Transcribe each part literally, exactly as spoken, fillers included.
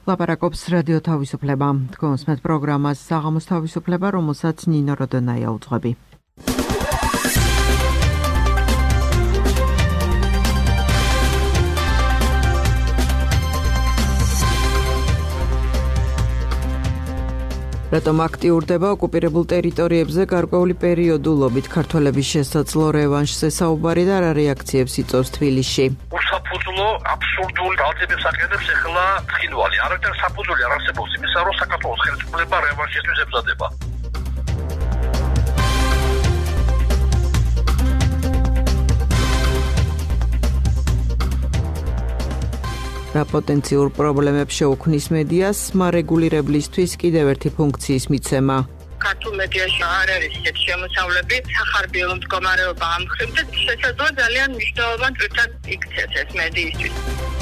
ლაპარაკობს რადიო თავისუფლება. თქვენს მეტ პროგრამას საღამოს თავისუფლება, რომელსაც ნინო როდონაია უძღვები. რატომ აქტიურდება ოკუპირებულ ტერიტორიებზე გარკვეული პერიოდულობით ქართველების შესაძლო რევანშზე საუბარი და რა რეაქციებს იწვევს თბილისში. უსაფუძვლო აბსურდული ძალების აკეთებს ახლა თხილვალი. არაერთი საფუძველი არ არსებობს იმისა, რომ საქართველოს ხელისუფლება რევანშისთვის ებრძადება. რა პოტენციურ პრობლემებს შეუქმნის მედიას მარეგულირებლისთვის კიდევ ერთი ფუნქციის მიცემა. ქართულ მედიაში არ არის ისეთი შემოსავლები, სახარბიელო მდგომარეობა ამ მხრივ და შესაძლოა ძალიან მნიშვნელოვან წრეთან იქცეს ეს მედიისთვის.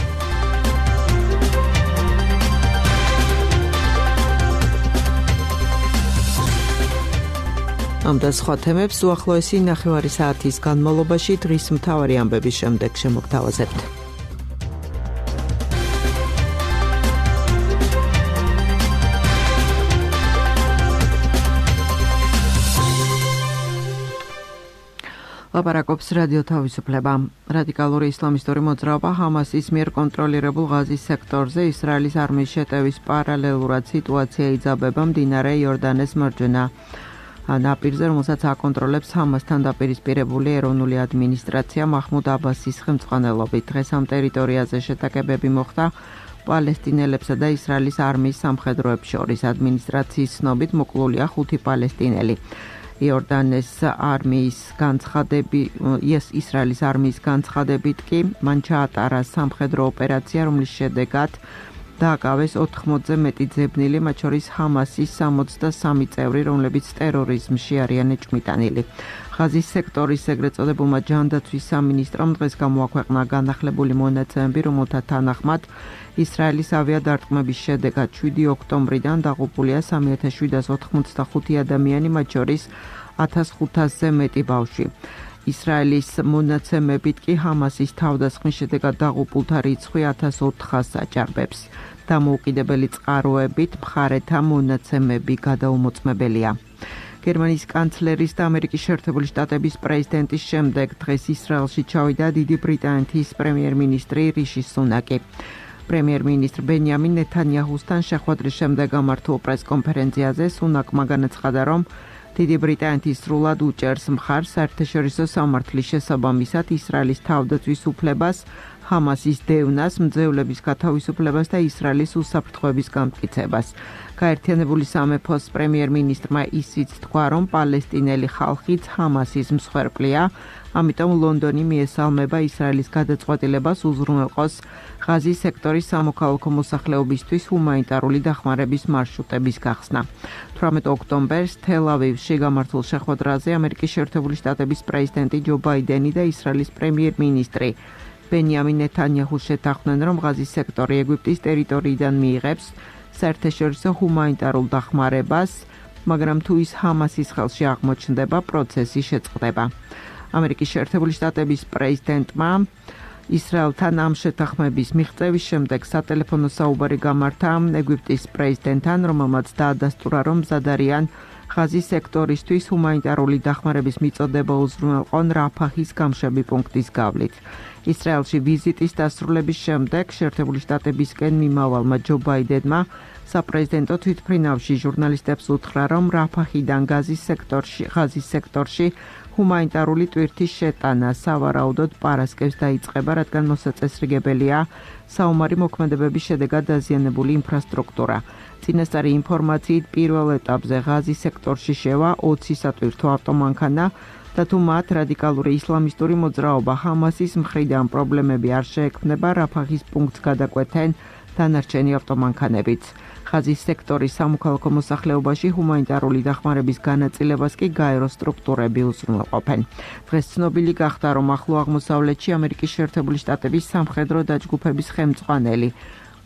ამ და სხვა თემებს უახლოესი ნახევარი საათის განმავლობაში დღის მთავარი ამბების შემდეგ შემოგთავაზებთ. ლაპარაკობს რადიო თავისუფლება. რადიკალური ისლამისტური მოძრაობა ჰამასის მიერ კონტროლირებულ ღაზის სექტორზე ისრაელის არმიის შეტევის პარალელურად სიტუაცია იძაბება მდინარე იორდანეს მარჯვენა ნაპირზე, რომელსაც აკონტროლებს ჰამასთან დაპირისპირებული ეროვნული ადმინისტრაცია მაჰმუდ აბასის ხელმძღვანელობით. დღეს ამ ტერიტორიაზე შეტაკებები მოხდა პალესტინელებსა და ისრაელის არმიის სამხედროებს შორის. ადმინისტრაციის ცნობით მოკლულია ხუთი პალესტინელი. იორდანეს არმიის განცხადები, ისრაელის არმიის განცხადებით კი მან ჩაატარა სამხედრო ოპერაცია, რომლის შედეგად დააკავეს ოთხმოცზე მეტი ძებნილი, მათ შორის ჰამასის სამოცდასამი წევრი, რომლებიც ტერორიზმში არიან ეჭვმიტანილი. ღაზის სექტორის ეგრეთ წოდებულმა ჯანდაცვის სამინისტრომ დღეს გამოაქვეყნა განახლებული მონაცემები, რომელთა თანახმად ისრაელის ავიადარტყმების შედეგად შვიდი ოქტომბრიდან დაღუპულია სამი ათას შვიდას ოთხმოცდახუთი ადამიანი, მათ შორის ათას ხუთასზე მეტი ბავშვი. ისრაელის მონაცემებით კი ჰამასის თავდასხმის შედეგად დაღუპულთა რიცხვი ათას ოთხას აჭარბებს. დამოუკიდებელი წყაროებით მხარეთა მონაცემები გადაუმოწმებელია. გერმანიის კანცლერის და ამერიკის შეერთებული შტატების პრეზიდენტის შემდეგ დღეს ისრაელში ჩავიდა დიდი ბრიტანეთის პრემიერ-მინისტრი რიში სუნაკი. პრემიერ-მინისტრ ბენიამინ ნეთანიაჰუსთან შეხვედრის შემდეგ გამართულ პრეს-კონფერენციაზე სუნაკმა განაცხადა, რომ დიდი ბრიტანეთის სრულად უჭერს მხარს საერთაშორისო სამართლის შესაბამისად ისრაელის თავდაცვის უფლებას, ჰამასის დევნას, მძევლების გათავისუფლებას და ისრაელის უსაფრთხოების გამტკიცებას. გაერთიანებული სამეფოს პრემიერ-მინისტრმა ისიც თქვა, რომ პალესტინელი ხალხიც ჰამასის მსხვერპლია, ამიტომ ლონდონი მიესალმება ისრაელის გადაწყვეტილებას უზრუნველყოს ღაზის სექტორის სამოქალაქო მოსახლეობისთვის ჰუმანიტარული დახმარების მარშრუტების გახსნა. თვრამეტ ოქტომბერს თელ-ავივში გამართულ შეხვედრაზე ამერიკის შეერთებული შტატების პრეზიდენტი ჯო ბაიდენი და ისრაელის პრემიერ-მინისტრი ბენიამინ ნეთანიაჰუ შეთანხმდნენ, რომ ღაზის სექტორი ეგვიპტის ტერიტორიიდან მიიღებს საერთაშორისო ჰუმანიტარულ დახმარებას, მაგრამ თუ ის ჰამასის ხელში აღმოჩნდება, პროცესი შეწყდება. ამერიკის შეერთებული შტატების პრეზიდენტმა ისრაელთან ამ შეთანხმების მიღწევის შემდეგ სატელეფონო საუბარი გამართა ეგვიპტის პრეზიდენტთან, რომელმაც დაადასტურა, რომ მზად არიან ღაზის სექტორისთვის ჰუმანიტარული დახმარების მიწოდება უზრუნველყონ რაფაჰის გამშვები პუნქტის გავლით. ისრაელში ვიზიტის დასრულების შემდეგ შეერთებული შტატებისკენ მიმავალმა ჯო ბაიდენმა საპრეზიდენტო თვითმფრინავში ჟურნალისტებს უთხრა, რომ რაფაჰიდან ღაზის სექტორში, ღაზის სექტორში ჰუმანიტარული ტვირთის შეტანა სავარაუდოდ პარასკევს დაიწყება, რადგან მოსაწესრიგებელია საომარი მოქმედებების შედეგად დაზიანებული ინფრასტრუქტურა. წინასწარი ინფორმაციით პირველ ეტაპზე ღაზის სექტორში შევა ოცი სატვირთო ავტომანქანა და თუ მათ რადიკალური ისლამისტური მოძრაობა ჰამასის მხრიდან პრობლემები არ შეექმნება, რაფაჰის პუნქტს გადაკვეთენ დანარჩენი ავტომანქანებიც. ღაზის სექტორის სამოქალაქო მოსახლეობაში ჰუმანიტარული დახმარების განაწილებას კი გაერო სტრუქტურები უზრუნველყოფენ. დღეს ცნობილი გახდა, რომ ახლო აღმოსავლეთში ამერიკის შეერთებული შტატების სამხედრო დაჯგუფების ხელმძღვანელი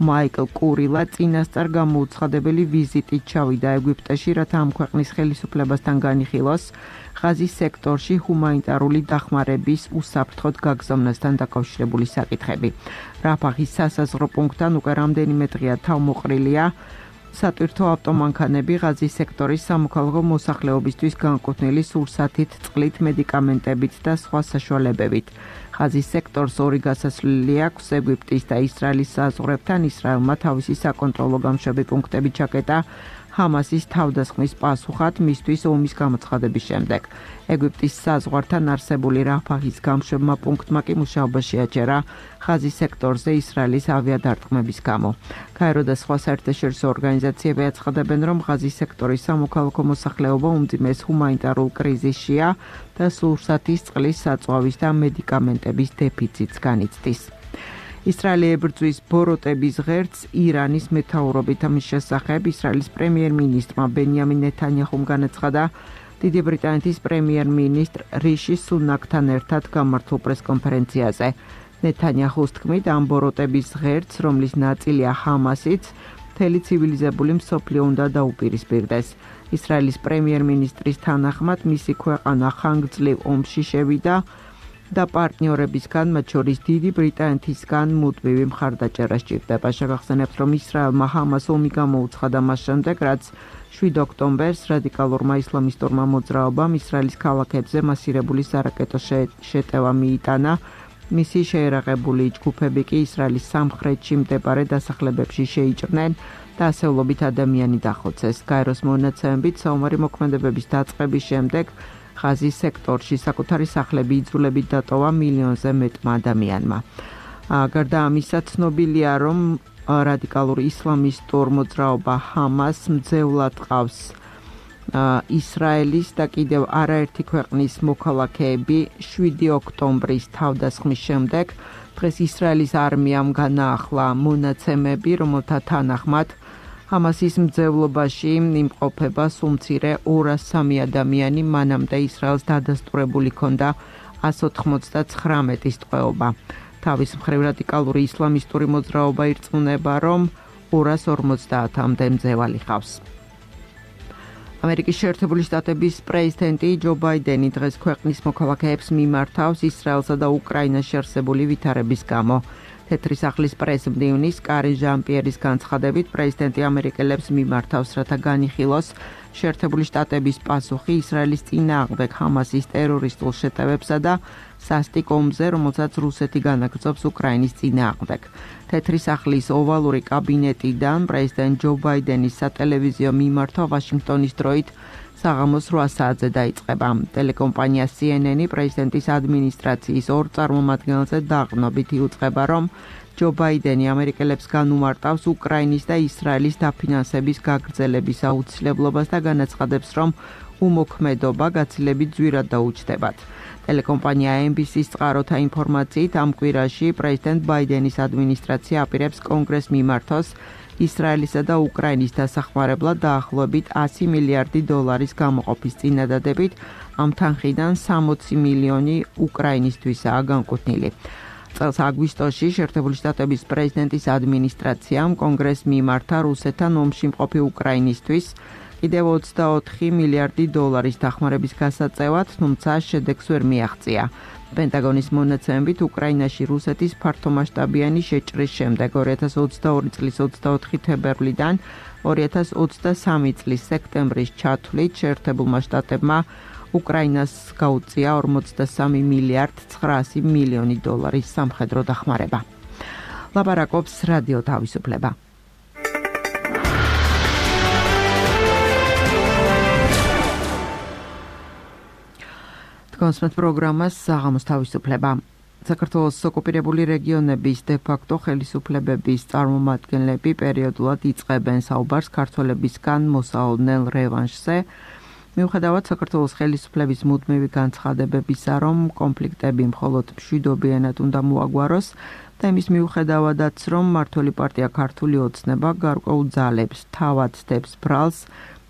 მაიკლ კურილა წინასწარ გამოუცხადებელი ვიზიტით ჩავიდა ეგვიპტეში, რათა ამ ქვეყნის ხელისუფლებასთან განიხილოს ღაზის სექტორში ჰუმანიტარული დახმარების უსაფრთხოდ გაგზავნასთან დაკავშირებული საკითხები. რაფახის სასაზღვრო პუნქტთან უკვე რამდენიმე დღეა თავმოყრილია სატვირთო ავტომანქანები ღაზის სექტორის სამოქალაქო მოსახლეობისთვის განკუთვნილი სურსათით, წყლით, მედიკამენტებით და სხვა საშუალებებით. ღაზის სექტორს ორი გასასვლელი აქვს ეგვიპტის და ისრაელის საზღვრებთან. ისრაელმა თავისი საკონტროლო გამშვები პუნქტები ჩაკეტა ჰამასის თავდასხმის პასუხად მისთვის ომის გამოცხადების შემდეგ. ეგვიპტის საზღვართან არსებული რაფაჰის გამშვებმა პუნქტმა კი მუშაობაში აჩერა ღაზის სექტორზე ისრაელის ავიადარტყმების გამო. გაერო და სხვა საერთაშორისო ორგანიზაციები აცხადებენ, რომ ღაზის სექტორის სამოქალაქო მოსახლეობა უმძიმეს ჰუმანიტარულ კრიზისშია და სურსათის, წყლის, საწვავის და მედიკამენტების დეფიციტს განიცდის. ისრაელი ებრძვის ბოროტების ღერწს ირანის მეთაურობით. ამის შესახებ ისრაელის პრემიერ-მინისტრმა ბენიამინ ნეთანიაჰუმ განაცხადა დიდი ბრიტანეთის პრემიერ-მინისტრ რიში სუნაკთან ერთად გამართულ პრესკონფერენციაზე. ნეთანიაჰუს თქმით, ამ ბოროტების ღერწს, რომლის ნაწილია ჰამასიც, მთელი ცივილიზებული მსოფლიო უნდა დაუპირისპირდეს. ისრაელის პრემიერ-მინისტრის თანახმად, მისი ქვეყანა ხანგრძლივ ომში შევიდა და პარტნიორებისგან, მათ შორის დიდი ბრიტანეთისგან მუდმივი მხარდაჭერა სჭირდება. შეგახსენებთ, რომ ისრაელმა ჰამას ომი გამოუცხადა მას შემდეგ, რაც შვიდ ოქტომბერს რადიკალურმა ისლამისტურმა მოძრაობამ ისრაელის ქალაქებზე მასირებული სარაკეტო შეტევა მიიტანა. მისი შეერაღებული ჯგუფები კი ისრაელის სამხრეთში მდებარე დასახლებებში შეიჭრნენ და ასეულობით ადამიანი დახოცეს. გაეროს მონაცემებით, საომარი მოქმედებების დაწყების შემდეგ ღაზის სექტორში საკუთარი სახლები იძულებით დატოვა მილიონზე მეტმა ადამიანმა. გარდა ამისა, ცნობილია, რომ რადიკალური ისლამისტურ მოძრაობა ჰამას მძევლად ყავს ისრაელის და კიდევ არაერთი ქვეყნის მოქალაქეები. შვიდი ოქტომბრის თავდასხმის შემდეგ დღეს ისრაელის არმიამ განაახლა მონაცემები, რომელთა თანახმად ჰამასის მძევლობაში იმყოფება სულ მცირე ორას სამი ადამიანი, მანამდე ისრაელს დადასტურებული ჰქონდა εκατს ოცდათვრამეტის ტყვეობა. თავის მხრივ რადიკალური ისლამისტური მოძრაობა ირწმუნება, რომ ორას ორმოცდაათამდე მძევალი ჰყავს. ამერიკის შეერთებული შტატების პრეზიდენტი ჯო ბაიდენი დღეს ქვეყნის მოქალაქეებს მიმართავს ისრაელსა და უკრაინაში არსებული ვითარების გამო. თეთრი სახლის პრესმდივნის კარინ ჟან-პიერის განცხადებით, პრეზიდენტი ამერიკელებს მიმართავს, რათა განიხილოს შეერთებული შტატების პასუხი ისრაელის წინააღმდეგ ჰამასის ტერორისტულ შეტევებსა და სასტიკ ომზე, რომელსაც რუსეთი განაგრძობს უკრაინის წინააღმდეგ. თეთრი სახლის ოვალური კაბინეტიდან პრეზიდენტ ჯო ბაიდენის სატელევიზიო მიმართვა ვაშინგტონის დროით საღამოს რვა საათზე დაიწყება. ტელეკომპანია სი ენ ენი პრეზიდენტის ადმინისტრაციის ორ წარმომადგენელზე დაყრდნობით იუწყება, რომ ჯო ბაიდენი ამერიკელებს განუმარტავს უკრაინის და ისრაელის დაფინანსების გაგრძელების აუცილებლობას და განაცხადებს, რომ უმოქმედობა გაცილებით ძვირად დაუჯდებათ. ტელეკომპანია ენ ბი სის წყაროთა ინფორმაციით, ამ კვირაში პრეზიდენტ ბაიდენის ადმინისტრაცია აპირებს კონგრესს მიმართოს ისრაელისა და უკრაინის დასახმარებლად დაახლოებით ასი მილიარდი დოლარის გამოყოფის წინადადებით. ამ თანხიდან სამოცი მილიონი უკრაინისთვისაა განკუთვნილი. წელს აგვისტოში შეერთებული შტატების პრეზიდენტის ადმინისტრაციამ კონგრესს მიმართა რუსეთთან ომში მყოფი უკრაინისთვის კიდევ ოცდაოთხი მილიარდი დოლარის დახმარების გასაწევად, თუმცა შედეგს ვერ მიაღწია. პენტაგონის მონაცემებით, უკრაინაში რუსეთის ფართომასშტაბიანი შეჭრის შემდეგ ორი ათას ოცდაორი წლის ოცდაოთხი თებერვლიდან ორი ათას ოცდასამი წლის სექტემბრის ჩათვლით შეერთებულმა შტატებმა უკრაინას გაუწია ორმოცდასამი მილიარდ ცხრაასი მილიონი დოლარის სამხედრო დახმარება. ლაპარაკობს რადიო თავისუფლება. კონსმეთ პროგრამას საღამოს თავისუფლება. საქართველოს ოკუპირებული რეგიონების დე-ფაქტო ხელისუფლებების წარმომადგენლები პერიოდულად იწყებენ საუბარს ქართველებისგან მოსაოდნელ რევანშზე. მიუხედავად საქართველოს ხელისუფლების მუდმივი განცხადებებისა, რომ კონფლიქტები მხოლოდ მშვიდობიანად უნდა მოაგვაროს და იმის მიუხედავადაც, რომ მმართველი პარტია ქართული ოცნება გარკვეულ ძალებს თავად დებს ბრალს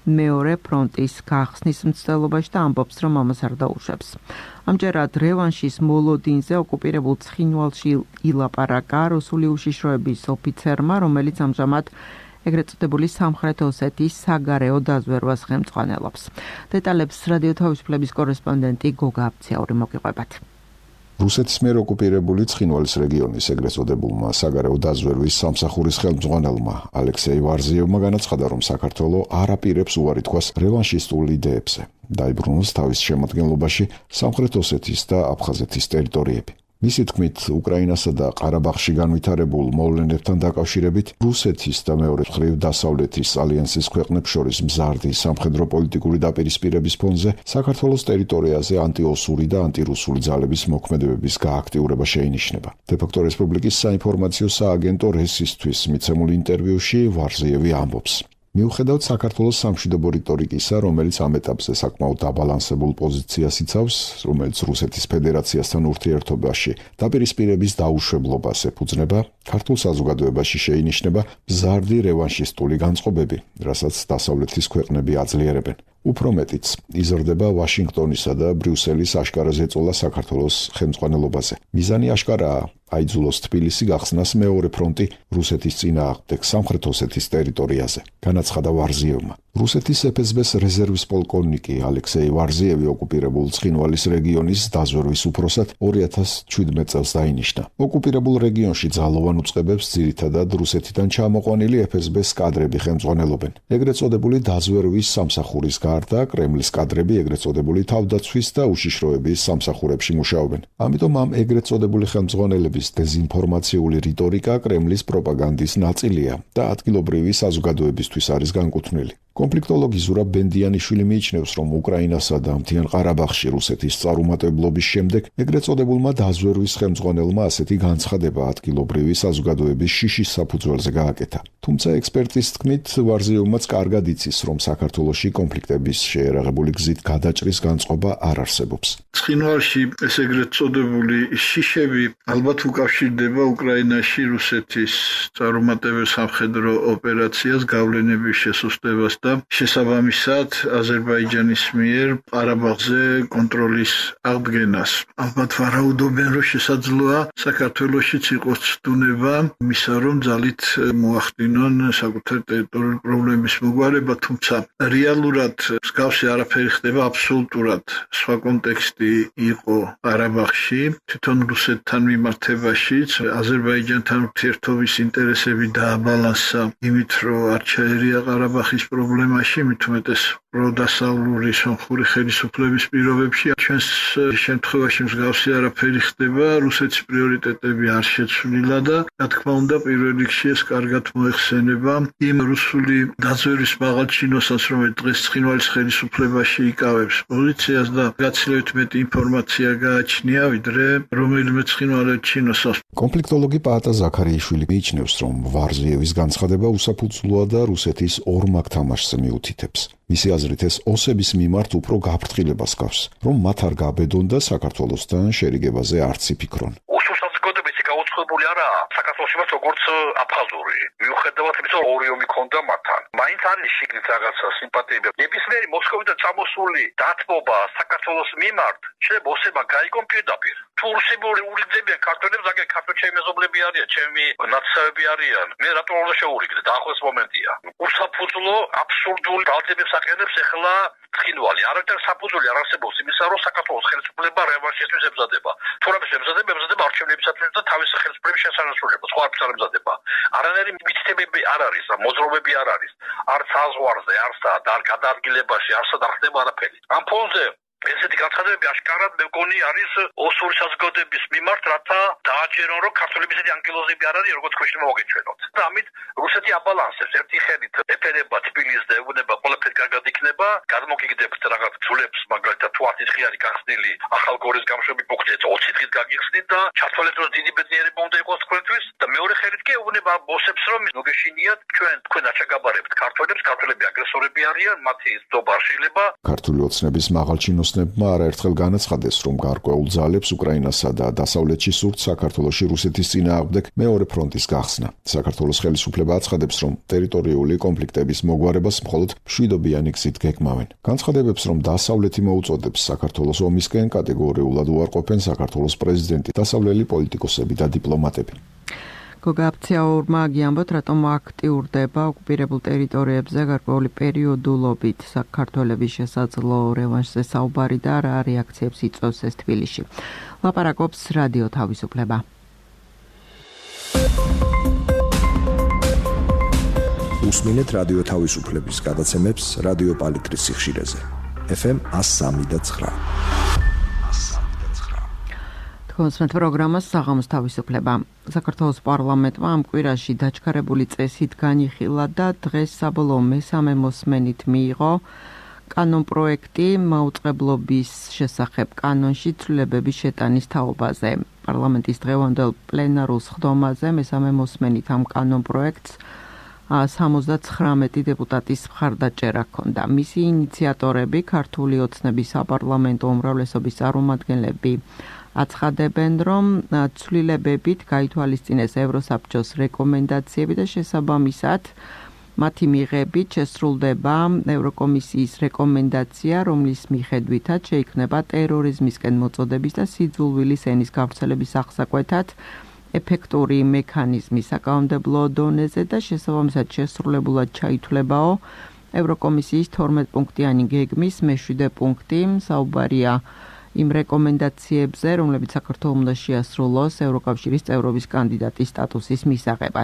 მეორე ფრონტის გახსნის მცდელობაში და ამბობს, რომ ამას არ დაუშვებს. ამჯერად რევანშის მოლოდინზე ოკუპირებულ ცხინვალში ილაპარაკა რუსული უშიშროების ოფიცერმა, რომელიც ამჟამად ეგრეთ წოდებული სამხრეთ ოსეთის საგარეო დაზვერვას ხელმძღვანელობს. დეტალებს რადიო თავისუფლების კორესპონდენტი გოგა აბცაური მოგიყვებათ. რუსეთის მიერ ოკუპირებული ცხინვალის რეგიონის ეგრეთ წოდებულმა საგარეო დაზვერვის სამსახურის ხელმძღვანელმა ალექსეი ვარზიევმა განაცხადა, რომ საქართველო არ აპირებს უარი თქვას რევანშისტულ იდეებზე. დაიბრუნოს თავის შემადგენლობაში სამხრეთ ოსეთის და აფხაზეთის ტერიტორიები. მისი თქმით, უკრაინასა და ყარაბაღში განვითარებულ მოვლენებთან დაკავშირებით რუსეთის და მეორე მხრივ დასავლეთის ალიანსის ქვეყნებს შორის მზარდი სამხედრო პოლიტიკური დაპირისპირების ფონზე საქართველოს ტერიტორიაზე ანტიოსური და ანტირუსული ძალების მოქმედებების გააქტიურება შეინიშნება. დე-ფაქტო რესპუბლიკის საინფორმაციო სააგენტო რესისთვის მიცემულ ინტერვიუში ვარზიევი ამბობს. მიუხედავად საქართველოს სამშვიდობო რიტორიკისა, რომელიც ამ ეტაპზე საკმაოდ აბალანსებულ პოზიციას იცავს, რომელიც რუსეთის ფედერაციასთან ურთიერთობაში დაპირისპირების დაუშვებლობას ეფუძნება, ქართულ საზოგადოებაში შეინიშნება მზარდი რევანშისტული განწყობები, რასაც დასავლეთის ქვეყნები აძლიერებენ. უფრო მეტიც, იზრდება ვაშინგტონისა და ბრიუსელის აშკარა ზეწოლა საქართველოს ხელმძღვანელობაზე. მიზანი აშკარაა, აიძულოს თბილისი გახსნას მეორე ფრონტი რუსეთის წინააღმდეგ სამხრეთ ოსეთის ტერიტორიაზე. განაცხადა ვარზიევმა. რუსეთის ეფ-ეს-ბეს რეზერვის პოლკოვნიკი ალექსეი ვარზიევი ოკუპირებულ ცხინვალის რეგიონის დაზვერვის უფროსად ორი ათას ჩვიდმეტ წელს დაინიშნა. ოკუპირებულ რეგიონში ძალოვან უწყებებს ძირითადად რუსეთიდან ჩამოყვანილი ეფ-ეს-ბეს კადრები ხელმძღვანელობენ. ეგრეთ წოდებული დაზვერვის სამსახურის გარდა კრემლის კადრები ეგრეთ წოდებული თავდაცვის და უშიშროების სამსახურებში მუშაობენ. ამიტომ ამ ეგრეთ წოდებული ხელმძღვანელების დეზინფორმაციული რიტორიკა კრემლის პროპაგანდის ნაწილია და ადგილობრივი საზოგადოებისთვის არის განკუთვნილი. კონფლიქტოლოგი ზურაბ ბენდიანიშვილი მიიჩნევს, რომ უკრაინასა და მთიან ყარაბაღში რუსეთის წარუმატებლობის შემდეგ ეგრეთ წოდებულმა დაზვერვის ხელმძღვანელმა ასეთი განცხადება ადგილობრივი საზოგადოების შიშის საფუძველზე გააკეთა. თუმცა ექსპერტის თქმით, ვარზიევმაც კარგად იცის, რომ საქართველოში კონფლიქტების შეერაღებული გზით გადაჭრის განწყობა არ არსებობს. ცხინვალში ეს ეგრეთ წოდებული შიშები ალბათ უკავშირდება უკრაინაში რუსეთის წარუმატებელ სამხედრო ოპერაციას, გავლენების შესუსტებას და შესაბამისად აზერბაიჯანის მიერ ყარაბაღზე კონტროლის აღდგენას. ალბათ ვარაუდობენ, რომ შესაძლოა საქართველოშიც იყოს ცდუნება მისა, რომ ძალით მოახდინონ საკუთარ ტერიტორიულ პრობლემის მოგვარება, თუმცა რეალურად მსგავსი არაფერი ხდება აბსოლუტურად სხვა კონტექსტი იყო ყარაბაღში, თვითონ რუსეთთან მიმართებაშიც აზერბაიჯანთან ურთიერთობის ინტერესები დააბალანსა იმით, რომ არ ჩაერია ყარაბაღის პრობლემაში, მით უმეტეს პროდასავლური სომხური ხელისუფლების პირობებში. ჩვენს შემთხვევაში მსგავსი არაფერი ხდება, რუსეთის პრიორიტეტები არ შეცვლილა და რა თქმა უნდა პირველ რიგში ეს კარგად მოეხსენება იმ რუსული დაზვერვის მაღალ ჩინოსაც, რომელიც დღეს ცხინვალის ხელისუფლებაში იკავებს პოზიციას და გაცილებით მეტი ინფორმაცია გააჩნია, ვიდრე რომელიმე ცხინვალე ჩინოსას. კონფლიქტოლოგი პაატა ზაქარიაშვილი მიიჩნევს, რომ ვარზიევის განცხადება უსაფუძვლოა და რუსეთის ორმაგ თამაშს მიუთითებს. მისი აზრით ეს ოსების მიმართ უფრო გაფრთხილებას გავს, რომ მათ არ გაბედონ და საქართველოსთან შერიგებაზე არც იფიქრონ. გაუცხებული არაა საქართველოში მათ როგორც აფხაზური. მიუხედავად იმისა, რომ ორი ომი ქონდა მათთან. მაინც არის შიგნით რაღაცა სიმპათიები. ნებისმიერი მოსკოვიდან წამოსული დათმობა საქართველოს მიმართ შეიძლება ოსებმა გაიგონ პირდაპირ. თუ რუსები ურიგდებიან ქართველებს, აგერ ქართველ ჩემი მეზობლები არიან, ჩემი ნაცსავები არიან. მე რატომ უნდა შეურიგდე? დაახლოების მომენტია. უსაფუძვლო აბსურდული ძალების აყენებს ახლა ცხინვალი. არაერთი საფუძველი არ არსებობს იმისა, რომ საქართველოს ხელისუფლება რევანშისთვის ემზადება. თუ რამეს ემზადება, ემზადება არჩევნებისათვის და თავის ხელისუფლების შესანარჩუნებლად. სხვა არც არ ემზადება. არანაირი მითითებები არ არის, მოძრაობები არ არის. არც საზღვარზე, არც გადაადგილებაში, არც არ ხდება არაფერი. ამ ფონზე ესეთი განცხადებები აშკარად მე მგონი არის ოსური საზოგადოების მიმართ, რათა დააჯერონ, რომ ქართველების ესეთი ანგელოზები არ არის, როგორც ქვეშ მოგეჩვენოთ. და ამით რუსეთი აბალანსებს ერთი ხელით ეფერება თბილისს და ეუბნება ყველაფერი კარგად იქნება, გადმოგიგდებთ რაღაც ძულებს, მაგალითად თუ ათი დღე არის გახსნილი ახალგორის გამშვები პუნქტი, ოცი დღით გაგიხსნით და ჩართვალეთ, რომ დიდი ბედნიერება უნდა იყოს თქვენთვის და მეორე ხელით კი ეუბნება ბოსებს, რომ მოგეშინიათ ჩვენ თქვენ აჩაგაბარებთ ქართველებს, ქართველები აგრესორები არიან, მათი ზრდობა არ შეიძლება. ქართული ოცნების მაღალჩინოსნებმა არაერთხელ განაცხადეს, რომ გარკვეულ ძალებს უკრაინასა და დასავლეთში სურთ საქართველოში რუსეთის წინააღმდეგ მეორე ფრონტის გახსნა. საქართველოს ხელისუფლება აცხადებს, რომ ტერიტორიული კონფლიქტების მოგვარებას მხოლოდ მშვიდობიანი გზით გეკმავენ. განცხადებებს, რომ დასავლეთი მოუწოდებს საქართველოს ომისკენ, კატეგორიულად უარყოფენ საქართველოს პრეზიდენტი, დასავლელი პოლიტიკოსები და დიპლომატები. გოგა აფციაურმა გიამბოთ, რატომ აქტიურდება ოკუპირებულ ტერიტორიებზე გარკვეული პერიოდულობით საქართველოს შესაძლო რევანშზე საუბარი და რა რეაქციებს იწვევს ეს თბილისში. ლაპარაკობს რადიო თავისუფლება. უსმინეთ რადიო თავისუფლების გადაცემებს რადიო პალიტრის სიხშირეზე. ეფ ემ one oh three point nine. კონსმეთ პროგრამას საღამოს თავისუფლება. საქართველოს პარლამენტმა ამ კვირაში დაჩქარებული წესით განიხილა და დღეს საბოლოო მესამე მოსმენით მიიღო კანონპროექტი მაუწყებლობის შესახებ კანონში ცვლილებების შეტანის თაობაზე. პარლამენტის დღევანდელ პლენარულ სხდომაზე მესამე მოსმენით ამ კანონპროექტს სამოცდათხრამეტი დეპუტატის მხარდაჭერა ჰქონდა. მისი ინიციატორები ქართული ოცნების საპარლამენტო უმრავლესობის წარმომადგენლები აცხადებენ, რომ ცვლილებებით გაითვალისწინეს ევროსაბჭოს რეკომენდაციები და შესაბამისად მათი მიღებით შესრულდება ევროკომისიის რეკომენდაცია, რომლის მიხედვითაც შეიქმნება ტერორიზმისკენ მოწოდების და სიძულვილის ენის გავრცელების აღსაკვეთად ეფექტური მექანიზმი საკანონმდებლო დონეზე და შესაბამისად შესრულებულად ჩაითვლებაო ევროკომისიის თორმეტ-პუნქტიანი გეგმის მეშვიდე პუნქტი, საუბარია იმ რეკომენდაციებზე, რომლებიც საქართველოს უნდა შეასრულოს ევროკავშირის წევრობის კანდიდატის სტატუსის მისაღებად.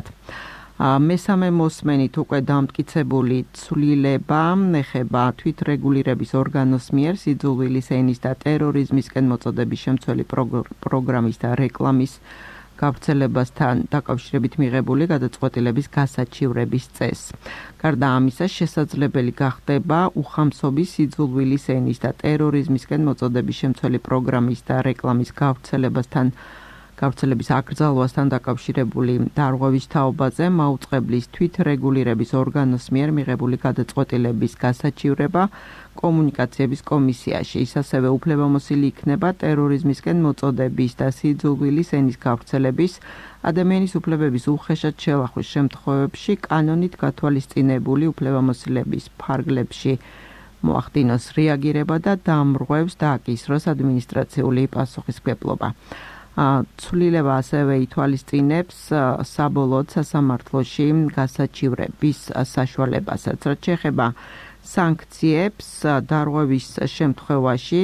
მესამე მოსმენით უკვე დამტკიცებული ცვლილება ეხება თვითრეგულირების ორგანოს მიერ სიძულვილის ენის და ტერორიზმისკენ მოწოდების შემცველი პროგრამის და რეკლამის გავრცელებასთან დაკავშირებით მიღებული გადაწყვეტილების გასაჩივრების წესს. გარდა ამისა, შესაძლებელი გახდება უხამსობი სიძულვილის ენის და ტერორიზმისკენ მოწოდების შემცველი პროგრამის და რეკლამის გავრცელებასთან გავრცელების აკრძალვასთან დაკავშირებული დარღვევის თაობაზე მაუწყებლის თვითრეგულირების ორგანოს მიერ მიღებული გადაწყვეტილების გასაჩივრება კომუნიკაციების კომისიაში. ის ასევე უფლებამოსილი იქნება ტერორიზმისკენ მოწოდების და სიძულვილის ენის გავრცელების ადამიანის უფლებების უხეშად შელახვის შემთხვევებში კანონით გათვალისწინებული უფლებამოსილების ფარგლებში მოახდინოს რეაგირება და დამრღვევს დააკისროს ადმინისტრაციული პასუხისმგებლობა. ცვლილება ასევე ითვალისწინებს საბოლოოდ სასამართლოში გასაჩივრების საშუალებასაც, რაც შეეხება სანქციებს დარღვევის შემთხვევაში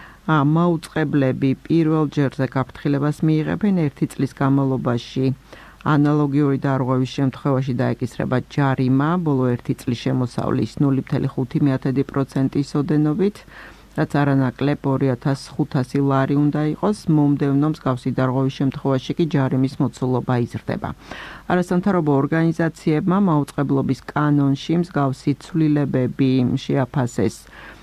მაუწყებლები პირველ ჯერზე გაფრთხილებას მიიღებენ ერთი წლის განმავლობაში. ანალოგიური დარღვევის შემთხვევაში დაეკისრება ჯარიმა ბოლო ერთი წლის შემოსავლის ნული ფاصლე ხუთი პროცენტის ოდენობით, რაც არანაკლებ ორი ათას ხუთასი ლარი უნდა იყოს, მომდევნო მსგავსი დარღვევის შემთხვევაში კი ჯარიმის მოცულობა იზრდება. არასამთავრობო ორგანიზაციებმა მაუწყებლობის კანონში მსგავსი ცვლილებები შეაფასეს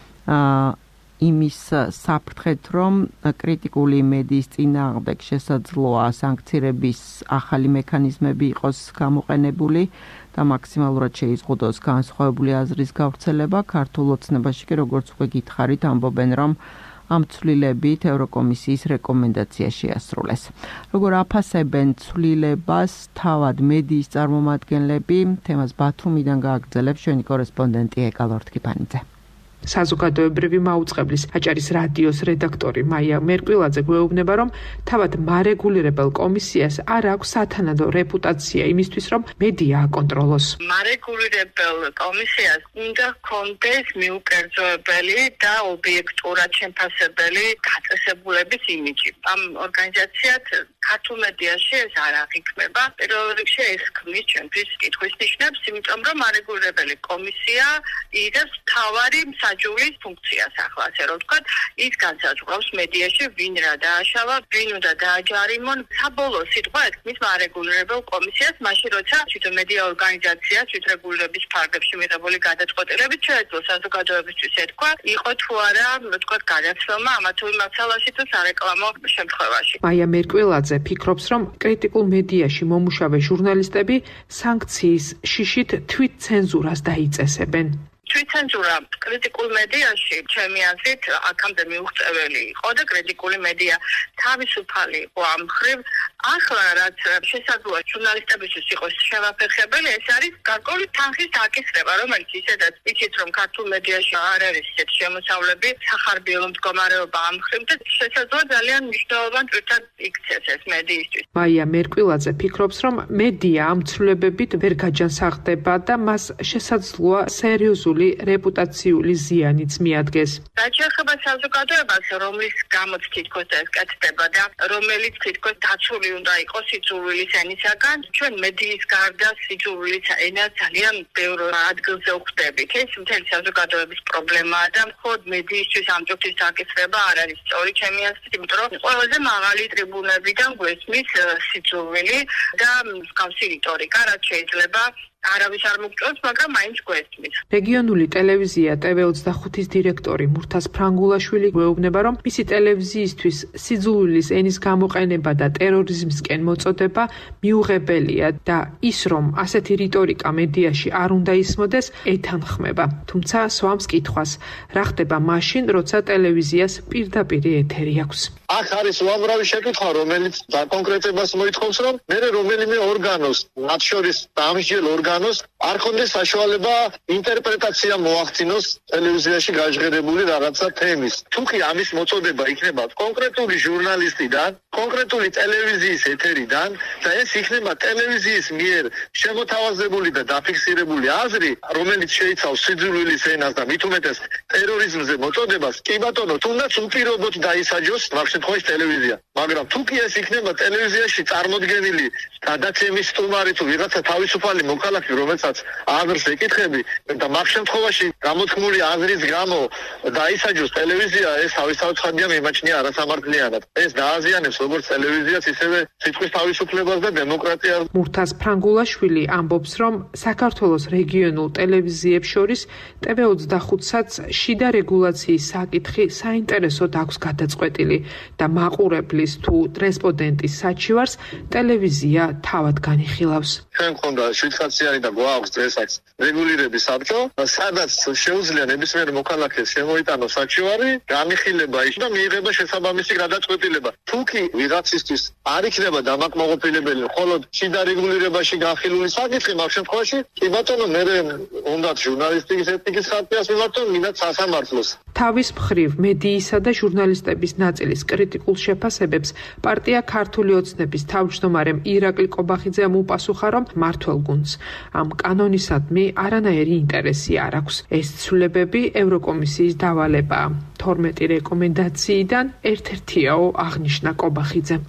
იმის საფრთხეთ, რომ კრიტიკული მედიის წინააღმდეგ შესაძლოა სანქცირების ახალი მექანიზმები იყოს გამოყენებული და მაქსიმალურად შეიზღუდოს განსხვავებული აზრის გავრცელება. ქართულ ოცნებაში კი როგორც უკვე გითხარით, ამბობენ, რომ ამ ცვლილებით ევროკომისიის რეკომენდაცია შეასრულეს. როგორ აფასებენ ცვლილებას თავად მედიის წარმომადგენლები, თემას ბათუმიდან გააგრძელებს ჩვენი კორესპონდენტი ეკა ლორთქიფანიძე. საზოგადოებრივი მაუწყებლის აჭარის რადიოს რედაქტორი მაია მერკვილაძე გვეუბნება, რომ თავად მარეგულირებელ კომისიას არ აქვს სათანადო რეპუტაცია იმისთვის, რომ მედია აკონტროლოს. მარეგულირებელ კომისიას უნდა ჰქონდეს მიუკერძოებელი და ობიექტურად შემფასებელი გაწესებულების იმიჯი. ამ ორგანიზაციად ქართულ მედიაში ეს არ აღიქმება. პირველ რიგში ეს ქმნის ჩვენთვის კითხვის ნიშნებს, იმიტომ რომ მარეგულირებელი კომისია იღებს მთავარი მაჯურის ფუნქციას ახლა ასე რომ ვთქვათ, ის განსაზღვრავს მედიაში ვინ რა დააშავა, ვინ უნდა დააჯარიმონ. საბოლოო სიტყვა ეთქმის მარეგულირებელ კომისიას, მაშინ როცა თვითონ მედია ორგანიზაციას თვითრეგულირების ფარგლებში მიღებული გადაწყვეტილებით შეეძლო საზოგადოებისთვის ეთქვა, იყო თუ არა, ვთქვათ, გადაცემა ამა თუ იმ მასალაში თუ სარეკლამო შემთხვევაში. მაია მერკვილაძე ფიქრობს, რომ კრიტიკულ მედიაში მომუშავე ჟურნალისტები სანქციის შიშით თვით ცენზურას დაიწესებენ. თვითცენზურა კრიტიკულ მედიაში ჩემი აზრით აქამდე მიუღწეველი იყო და კრიტიკული მედია თავისუფალი იყო ამ მხრივ. ახლა რაც შესაძლოა ჟურნალისტებისთვის იყოს შემაფერხებელი, ეს არის გარკვეული თანხის დაკისრება, რომელიც ისედაც იცით, რომ ქართულ მედიაში არ არის ისეთ შემოსავლები, სახარბიელო მდგომარეობა ამ მხრივ და შესაძლოა ძალიან მნიშვნელოვან წვრთად იქცეს ეს მედიისთვის. მაია მერკვილაძე ფიქრობს, რომ მედია ამ ცვლილებებით ვერ გაჯანსაღდება და მას შესაძლოა სერიოზული რეპუტაციული ზიანიც მიადგეს. რაც შეეხება საზოგადოებას, რომლის გამოც თითქოს ეს კეთდება და რომელიც თითქოს დაცული უნდა იყოს სიძულვილის ენისაგან, ჩვენ მედიის გარდა სიძულვილის ენა ძალიან ბევრ ადგილზე ვხვდებით. ეს მთელი საზოგადოების პრობლემაა და მხოლოდ მედიისთვის ამ ჯგუფის დაკისრება არ არის სწორი ჩემი აზრით, იმიტომ რომ ყველაზე მაღალი ტრიბუნებიდან გვესმის სიძულვილი და მსგავსი რიტორიკა, რაც შეიძლება არავის არ მოგწონს, მაგრამ მაინც გვესმის. რეგიონული ტელევიზია ტე ვე ოცდახუთის დირექტორი მურთაზ ფრანგულაშვილი გვეუბნება, რომ მისი ტელევიზიისთვის სიძულვილის ენის გამოყენება და ტერორიზმისკენ მოწოდება მიუღებელია და ის, რომ ასეთი რიტორიკა მედიაში არ უნდა ისმოდეს, ეთანხმება. თუმცა სვამს კითხვას, რა ხდება მაშინ, როცა ტელევიზიას პირდაპირი ეთერი აქვს. აქ არის უამრავი შეკითხვა, რომელიც დაკონკრეტებას მოითხოვს, რომ მე რომელიმე ორგანოს, მათ შორის დამსჯელ ორგანოს არ ქონდეს საშუალება ინტერპრეტაცია მოახდინოს ტელევიზიაში გაჟღერებული რაღაცა თემის. თუკი ამის მოწოდება იქნება კონკრეტული ჟურნალისტიდან, კონკრეტული ტელევიზიის ეთერიდან და ეს იქნება ტელევიზიის მიერ შემოთავაზებული და დაფიქსირებული აზრი, რომელიც შეიცავს სიძულვილის ენას და მით უმეტეს ტერორიზმზე მოწოდებას, კი ბატონო, თუნდაც უპირობოდ დაისაჯოს მაგ შემთხვევაში ტელევიზია. მაგრამ თუკი ეს იქნება ტელევიზიაში წარმოდგენილი გადაცემის სტუმარი თუ ვიღაცა თავისუფალი მოქალაქე, რომელსაც აზრს ეკითხები და მაგ შემთხვევაში გამოთქმული აზრის გამო დაისაჯოს ტელევიზია, ეს თავისთავად ხადია მიმაჩნია არასამართლიანად. ეს დააზიანებს როგორც ტელევიზიას, ისევე სიტყვის თავისუფლებას და დემოკრატიას. მურთაზ ფრანგულაშვილი ამბობს, რომ საქართველოს რეგიონულ ტელევიზიებს შორის ტე ვე ოცდახუთსაც შიდა რეგულაციის საკითხი საინტერესოდ აქვს გადაწყვეტილი და მაყურებლის თუ რესპონდენტის საჩივარს ტელევიზია თავად განიხილავს. ჩვენ გქონდა შვიდკაციანი და გვაქვს დღესაც რეგულირების საბჭო, სადაც შეუძლია ნებისმიერ მოქალაქეს შემოიტანოს საჩივარი, განიხილება ის და მიიღება შესაბამისი გადაწყვეტილება. თუკი ვიღაცისთვის არ იქნება დამაკმაყოფილებელი მხოლოდ შიდა რეგულირებაში განხილული საკითხი, მაგ შემთხვევაში კი ბატონო, მე უნდათ ჟურნალისტიკის ეთიკის ხარტიას მიმართონ, მინდა სასამართლოს. თავის მხრივ მედიისა და ჟურნალისტების ნაწილის კრიტიკულ შეფასებებს პარტია ქართული ოცნების თავმჯდომარემ ირაკლი კობახიძემ უპასუხა, რომ მმართველ გუნდს ამ კანონისადმი არანაირი ინტერესი არ აქვს. ეს ცვლილებები ევროკომისიის დავალებაა. თორმეტი რეკომენდაციიდან ერთ-ერთიაო აღნიშნა კობახიძემ.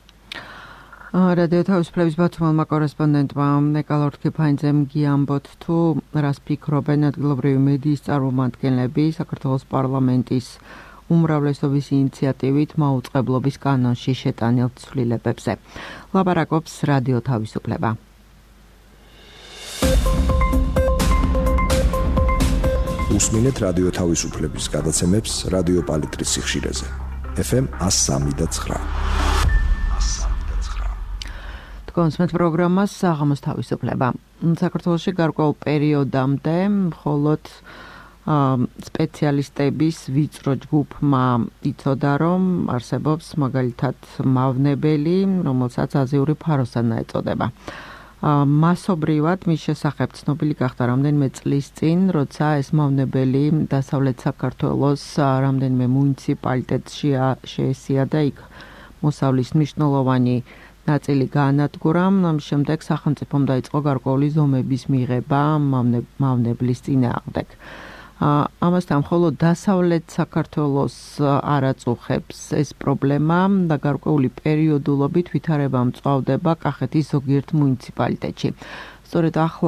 რადიო თავისუფლების ბათუმელმა კორესპონდენტმა ნიკოლოზ კიფაინძემ გიამბოთ თუ რას ფიქრობენ ადგილობრივი მედიის წარმომადგენლები საქართველოს პარლამენტის უმრავლესობის ინიციატივით მაუწყებლობის კანონში შეტანილ ცვლილებებზე. ლაპარაკობს რადიო თავისუფლება. უსმინეთ რადიო თავისუფლების გადაცემებს რადიო პალიტრის სიხშირეზე. ეფ ემ one oh three point nine. კონსმეთ პროგრამას საღამოს თავისუფლება. საქართველოში გარკვეულ პერიოდამდე მხოლოდ სპეციალისტების ვიწრო ჯგუფმა იცოდა, რომ არსებობს მაგალითად მავნებელი, რომელსაც აზიური ფაროსანა ეწოდება. მასობრივად მის შესახებ ცნობილი გახდა რამდენიმე წლის წინ, როცა ეს მავნებელი დასავლეთ საქართველოს რამდენიმე მუნიციპალიტეტში შეესია და იქ მოსავლის მნიშვნელოვანი ნაწილი გაანადგურა. ამის შემდეგ სახელმწიფომ დაიწყო გარკვეული ზომების მიღება მავნებლის წინააღმდეგ. ამასთან მხოლოდ დასავლეთ საქართველოს არ აწუხებს ეს პრობლემა და გარკვეული პერიოდულობით ვითარება მწვავდება კახეთის ზოგიერთ მუნიციპალიტეტში. სწორედ ახლა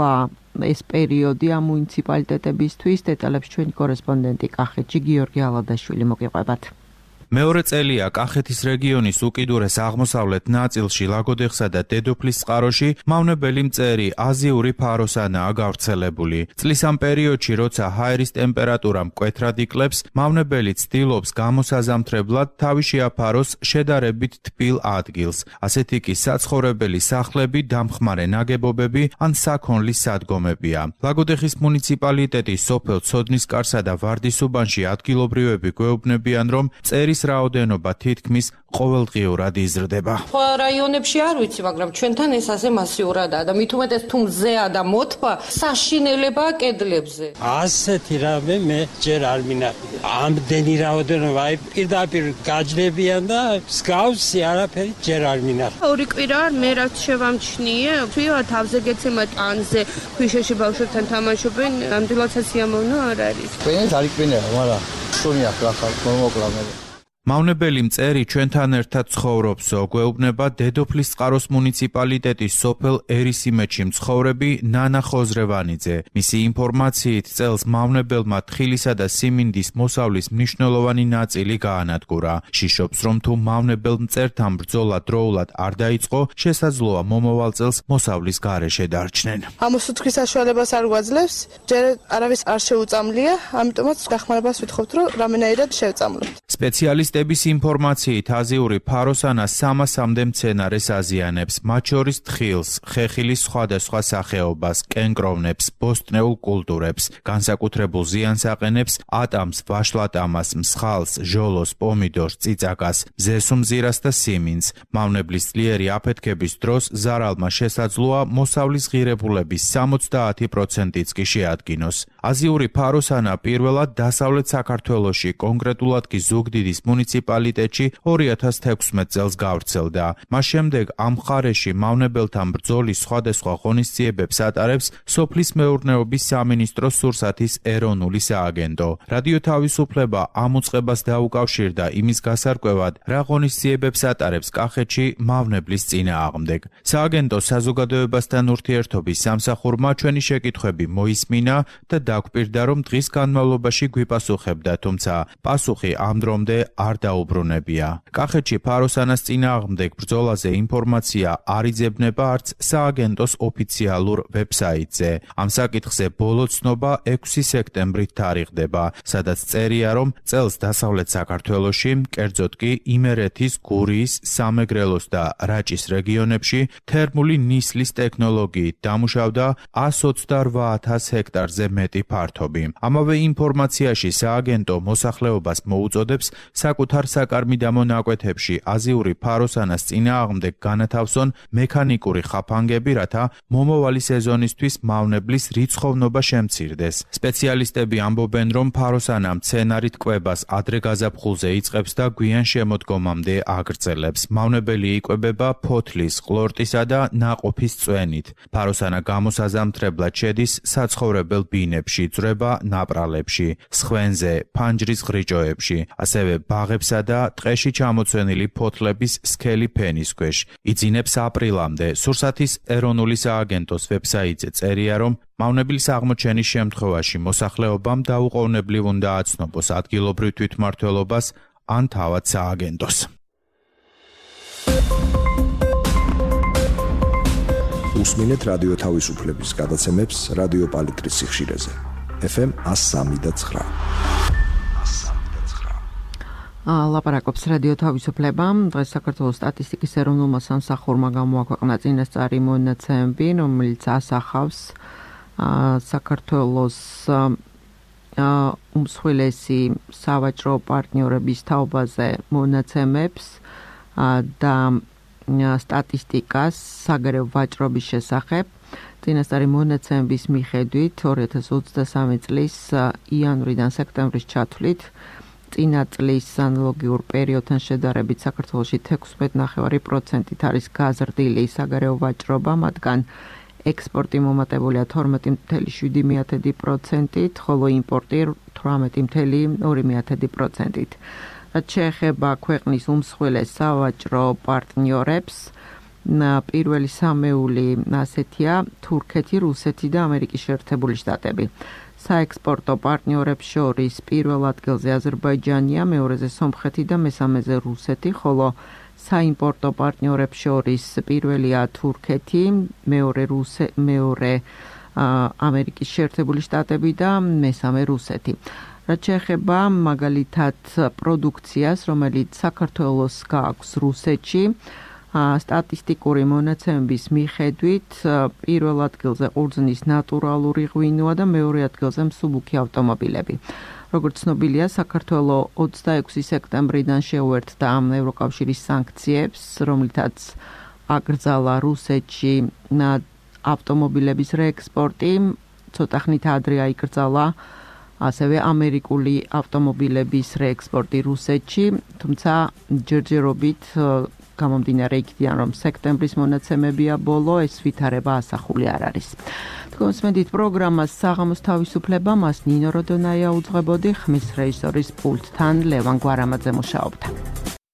ეს პერიოდი ამ მუნიციპალიტეტებისთვის, დეტალებს ჩვენი კორესპონდენტი კახეთში გიორგი ალადაშვილი მოგიყვებათ. მეორე წელია კახეთის რეგიონის უკიდურეს აღმოსავლეთ ნაწილში ლაგოდეხსა და დედოფლის წყაროში მავნებელი მწერი აზიური ფაროსანაა გავრცელებული. წლის ამ პერიოდში, როცა ჰაერის ტემპერატურა მკვეთრად იკლებს, მავნებელი ცდილობს გამოსაზამთრებლად თავი შეაფაროს შედარებით თბილ ადგილს. ასეთი კი საცხოვრებელი სახლები, დამხმარე ნაგებობები ან საქონლის სადგომებია. ლაგოდეხის მუნიციპალიტეტის სოფელ ცოდნისკარსა და ვარდისუბანში ადგილობრივები გვეუბნებიან, რომ მწერის რაოდენობა თითქმის ყოველდღიურად იზრდება. სხვა რაიონებში არ ვიცი, მაგრამ ჩვენთან ეს ასე მასიურადაა და მით უმეტეს თუ მზეა და მოთვა საშინელებაა კედლებზე. ასეთი რამე მე ჯერ არ მინახია. ამდენი რაოდენობა აი პირდაპირ გაჯდებიან და მსგავსი არაფერი ჯერ არ მინახია. ორი კვირა მე რაც შევამჩნიე, თვითონ თავზე გეცემა ტანზე ქვიშაში ბავშვებთან თამაშობენ, ამდენად სასიამოვნო არ არის. ყველს არ იყენია, მაგრამ შონია ხალხ მომოკლა მე. მავნებელი მწერი ჩვენთან ერთად ცხოვრობსო, გვეუბნება დედოფლის წყაროს მუნიციპალიტეტის სოფელ ერისიმეთში მცხოვრები ნანა ხოზრევანიძე. მისი ინფორმაციით წელს მავნებელმა თხილისა და სიმინდის მოსავლის მნიშვნელოვანი ნაწილი გაანადგურა. შიშობს, რომ თუ მავნებელ მწერთან ბრძოლა დროულად არ დაიწყო, შესაძლოა მომავალ წელს მოსავლის გარეშე დარჩნენ. ამოსუთხრის საშუალებას არ გვაძლევს, ჯერ არავის არ შეუწამლია, ამიტომაც დახმარებას ვითხოვთ, რომ რამენაირად შევწამლოთ. სპეციალისტების ინფორმაციით აზიური ფაროსანა სამასამდე მცენარეს აზიანებს, მათ შორის თხილს, ხეხილის სხვადასხვა სახეობას, კენკროვნებს, ბოსტნეულ კულტურებს, განსაკუთრებულ ზიანს აყენებს ატამს, ვაშლატამას, მსხალს, ჟოლოს, პომიდორს, წიწაკას, მზესუმზირას და სიმინს. მავნებლის ძლიერი აფეთქების დროს ზარალმა შესაძლოა მოსავლის ღირებულების სამოცდაათი პროცენტიც კი შეადგინოს. აზიური ფაროსანა პირველად დასავლეთ საქართველოში, კონკრეტულად კი ზუგდიდის მუნიციპალიტეტში ორი ათას თექვსმეტ წელს გავრცელდა. მას შემდეგ ამ მხარეში მავნებელთან ბრძოლის სხვადასხვა ღონისძიებებს ატარებს სოფლის მეურნეობის სამინისტროს სურსათის ეროვნული სააგენტო. რადიო თავისუფლება ამ უწყებას დაუკავშირდა იმის გასარკვევად, რა ღონისძიებებს ატარებს კახეთში მავნებლის წინააღმდეგ. სააგენტოს საზოგადოებასთან ურთიერთობის სამსახურმა ჩვენი შეკითხვები მოისმინა და დაგვპირდა, რომ დღის განმავლობაში გვიპასუხებდა, თუმცა პასუხი ამ დრომდე არ დაუბრუნებია. კახეთში ფაროსანას წინააღმდეგ ბრძოლაზე ინფორმაცია არ იძებნება არც სააგენტოს ოფიციალურ ვებსაიტზე. ამ საკითხზე ბოლო ცნობა ექვსი სექტემბრით თარიღდება, სადაც წერია, რომ წელს დასავლეთ საქართველოში, კერძოდ კი იმერეთის, გურიის, სამეგრელოს და რაჭის რეგიონებში თერმული ნისლის ტექნოლოგიით დამუშავდა ას ოცდაორვა ათას ჰექტარზე მეტი ფართობი. ამავე ინფორმაციაში სააგენტო მოსახლეობას მოუწოდებს საკუთარ საკარმიდამო ნაკვეთებში აზიური ფაროსანას წინააღმდეგ განათავსონ მექანიკური ხაფანგები, რათა მომავალი სეზონისთვის მავნებლის რიცხოვნობა შემცირდეს. სპეციალისტები ამბობენ, რომ ფაროსანა მცენარით კვებას ადრე გაზაფხულზე იწყებს და გვიან შემოდგომამდე აგრძელებს. მავნებელი იკვებება ფოთლის, ყლორტისა და ნაყოფის წვენით. ფაროსანა გამოსაზამთრებლად შედის საცხოვრებელ ბინებში, ძვრება ნაპრალებში, სხვენზე, ფანჯრის ღრიჭოებში, ასევე ბაღებსა და ტყეში ჩამოცვენილი ფოთლების სქელი ფენის ქვეშ. იძინებს აპრილამდე. სურსათის ეროვნული სააგენტოს ვებსაიტზე წერია, რომ მავნებლის აღმოჩენის შემთხვევაში მოსახლეობამ დაუყოვნებლივ უნდა აცნობს ადგილობრივ თვითმმართველობას ან თავად სააგენტოს. უსმინეთ რადიო თავისუფლების გადაცემებს რადიო პალიტრის სიხშირეზე. ეფ ემ ას სამი და ცხრა. ლაპარაკობს რადიო თავისუფლება. დღეს საქართველოს სტატისტიკის ეროვნულმა სამსახურმა გამოაქვეყნა წინასწარი მონაცემები, რომელიც ასახავს საქართველოს უმსხვილესი სავაჭრო პარტნიორების თაობაზე მონაცემებს და სტატისტიკას საგარეო ვაჭრობის შესახებ. წინასწარი მონაცემების მიხედვით ორი ათას ოცდასამი წლის იანვრიდან სექტემბრის ჩათვლით წინა წლის ანალოგიურ პერიოდთან შედარებით საქართველოში თექვსმეტ ნახევარი პროცენტით არის გაზრდილი საგარეო ვაჭრობა, მათგან ექსპორტი მომატებულია თორმეტი წუთი შვიდი პროცენტით, ხოლო იმპორტი თვრამეტი წუთი ორი პროცენტით. რაც შეეხება ქვეყნის უმსხვილეს სავაჭრო პარტნიორებს, პირველი სამეული ასეთია თურქეთი, რუსეთი და ამერიკის შეერთებული შტატები. საექსპორტო პარტნიორებს შორის პირველ ადგილზე აზერბაიჯანია, მეორეზე სომხეთი და მესამეზე რუსეთი, ხოლო საიმპორტო პარტნიორებს შორის პირველია თურქეთი, მეორე რუსე, მეორე ამერიკის შეერთებული შტატები და მესამე რუსეთი. რაც შეეხება მაგალითად პროდუქციას, რომელიც საქართველოს გააქვს რუსეთში, სტატისტიკური მონაცემების მიხედვით პირველ ადგილზე ყურძნის ნატურალური ღვინოა და მეორე ადგილზე მსუბუქი ავტომობილები. როგორც ცნობილია, საქართველოს ოცდაექვსი სექტემბრიდან შეუერთდა ევროკავშირის სანქციებს, რომლითაც აკრძალა რუსეთში ავტომობილების რეექსპორტი, ცოტა ხნით ადრე აიკრძალა ასევე ამერიკული ავტომობილების რეექსპორტი რუსეთში, თუმცა ჯერჯერობით გამომდინარე იქიდან, რომ სექტემბრის მონაცემებია ბოლო, ეს ვითარება ასახული არ არის. თქვენს მედით პროგრამას საღამოს თავისუფლება, მას ნინო როდონაია უძღვებოდი, ხმის რეჟისორის პულტთან ლევან გვარამაძე მუშაობდა.